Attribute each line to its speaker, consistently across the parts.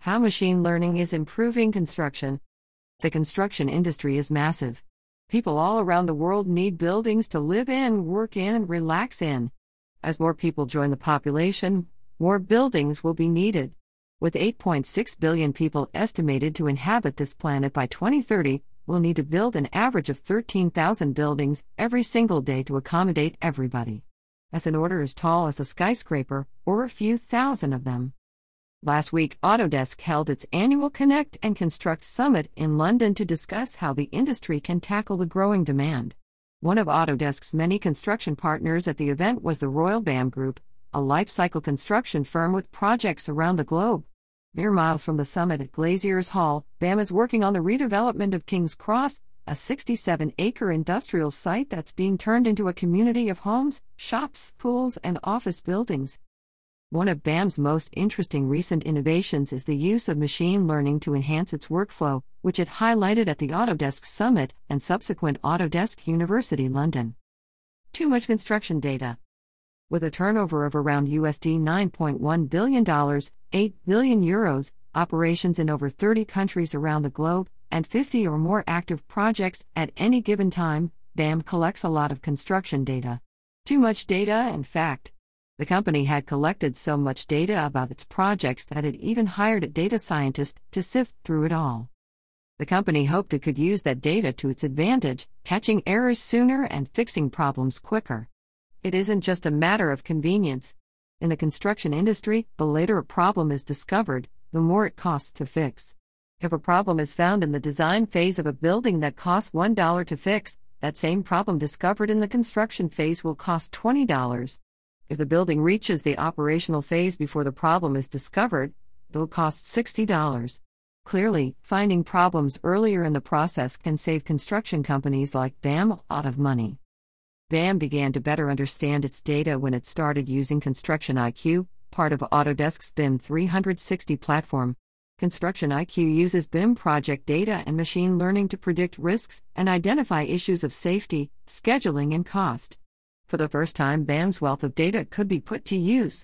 Speaker 1: How machine learning is improving construction. The construction industry is massive. People all around the world need buildings to live in, work in, and relax in. As more people join the population, more buildings will be needed. With 8.6 billion people estimated to inhabit this planet by 2030, we'll need to build an average of 13,000 buildings every single day to accommodate everybody. That's an order as tall as a skyscraper, or a few thousand of them. Last week, Autodesk held its annual Connect and Construct Summit in London to discuss how the industry can tackle the growing demand. One of Autodesk's many construction partners at the event was the Royal BAM Group, a life-cycle construction firm with projects around the globe. Mere miles from the summit at Glaziers Hall, BAM is working on the redevelopment of King's Cross, a 67-acre industrial site that's being turned into a community of homes, shops, schools, and office buildings. One of BAM's most interesting recent innovations is the use of machine learning to enhance its workflow, which it highlighted at the Autodesk Summit and subsequent Autodesk University London. Too much construction data. With a turnover of around $9.1 billion, 8 billion euros, operations in over 30 countries around the globe, and 50 or more active projects at any given time, BAM collects a lot of construction data. Too much data, in fact. The company had collected so much data about its projects that it even hired a data scientist to sift through it all. The company hoped it could use that data to its advantage, catching errors sooner and fixing problems quicker. It isn't just a matter of convenience. In the construction industry, the later a problem is discovered, the more it costs to fix. If a problem is found in the design phase of a building that costs $1 to fix, that same problem discovered in the construction phase will cost $20. If the building reaches the operational phase before the problem is discovered, it'll cost $60. Clearly, finding problems earlier in the process can save construction companies like BAM a lot of money. BAM began to better understand its data when it started using Construction IQ, part of Autodesk's BIM 360 platform. Construction IQ uses BIM project data and machine learning to predict risks and identify issues of safety, scheduling, and cost. For the first time, BAM's wealth of data could be put to use.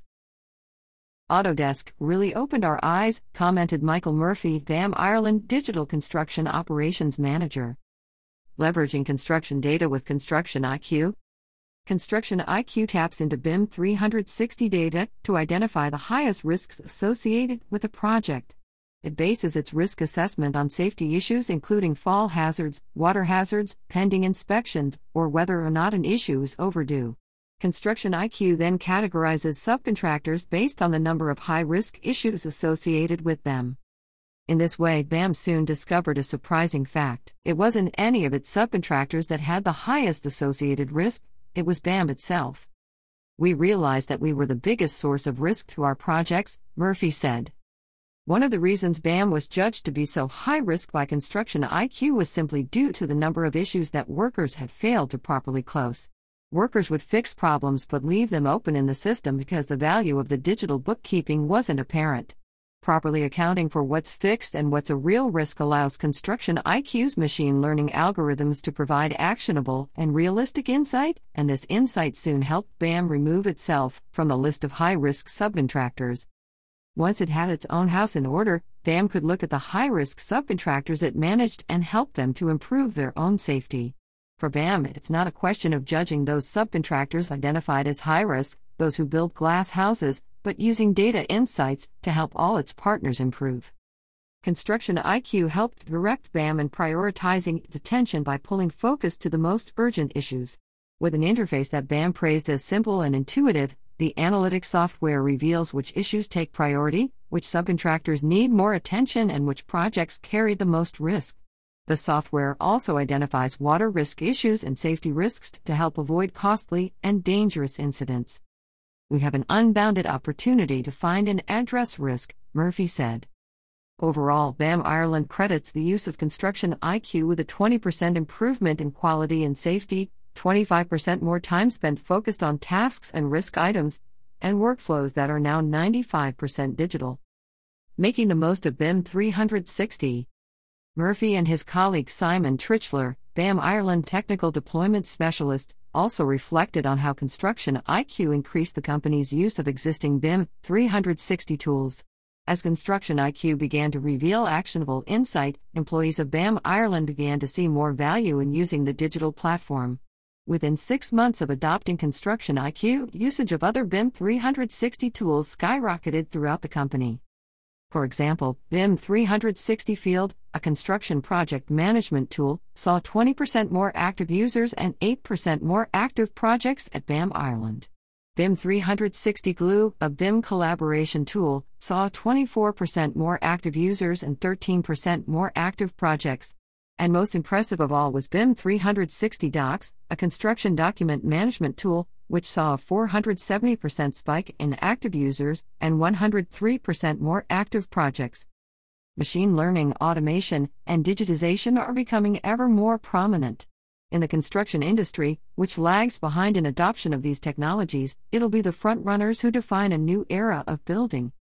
Speaker 1: Autodesk really opened our eyes, commented Michael Murphy, BAM Ireland Digital Construction Operations Manager. Leveraging construction data with Construction IQ. Construction IQ taps into BIM 360 data to identify the highest risks associated with a project. It bases its risk assessment on safety issues including fall hazards, water hazards, pending inspections, or whether or not an issue is overdue. Construction IQ then categorizes subcontractors based on the number of high-risk issues associated with them. In this way, BAM soon discovered a surprising fact. It wasn't any of its subcontractors that had the highest associated risk, it was BAM itself. We realized that we were the biggest source of risk to our projects, Murphy said. One of the reasons BAM was judged to be so high risk by Construction IQ was simply due to the number of issues that workers had failed to properly close. Workers would fix problems but leave them open in the system because the value of the digital bookkeeping wasn't apparent. Properly accounting for what's fixed and what's a real risk allows Construction IQ's machine learning algorithms to provide actionable and realistic insight, and this insight soon helped BAM remove itself from the list of high-risk subcontractors. Once it had its own house in order, BAM could look at the high-risk subcontractors it managed and help them to improve their own safety. For BAM, it's not a question of judging those subcontractors identified as high-risk, those who build glass houses, but using data insights to help all its partners improve. Construction IQ helped direct BAM in prioritizing its attention by pulling focus to the most urgent issues. With an interface that BAM praised as simple and intuitive, the analytics software reveals which issues take priority, which subcontractors need more attention, and which projects carry the most risk. The software also identifies water risk issues and safety risks to help avoid costly and dangerous incidents. We have an unbounded opportunity to find and address risk, Murphy said. Overall, BAM Ireland credits the use of Construction IQ with a 20% improvement in quality and safety, 25% more time spent focused on tasks and risk items, and workflows that are now 95% digital. Making the most of BIM 360. Murphy and his colleague Simon Trichler, BAM Ireland Technical Deployment Specialist, also reflected on how Construction IQ increased the company's use of existing BIM 360 tools. As Construction IQ began to reveal actionable insight, employees of BIM Ireland began to see more value in using the digital platform. Within 6 months of adopting Construction IQ, usage of other BIM 360 tools skyrocketed throughout the company. For example, BIM 360 Field, a construction project management tool, saw 20% more active users and 8% more active projects at BIM Ireland. BIM 360 Glue, a BIM collaboration tool, saw 24% more active users and 13% more active projects. And most impressive of all was BIM 360 Docs, a construction document management tool, which saw a 470% spike in active users and 103% more active projects. Machine learning, automation, and digitization are becoming ever more prominent. In the construction industry, which lags behind in adoption of these technologies, it'll be the front runners who define a new era of building.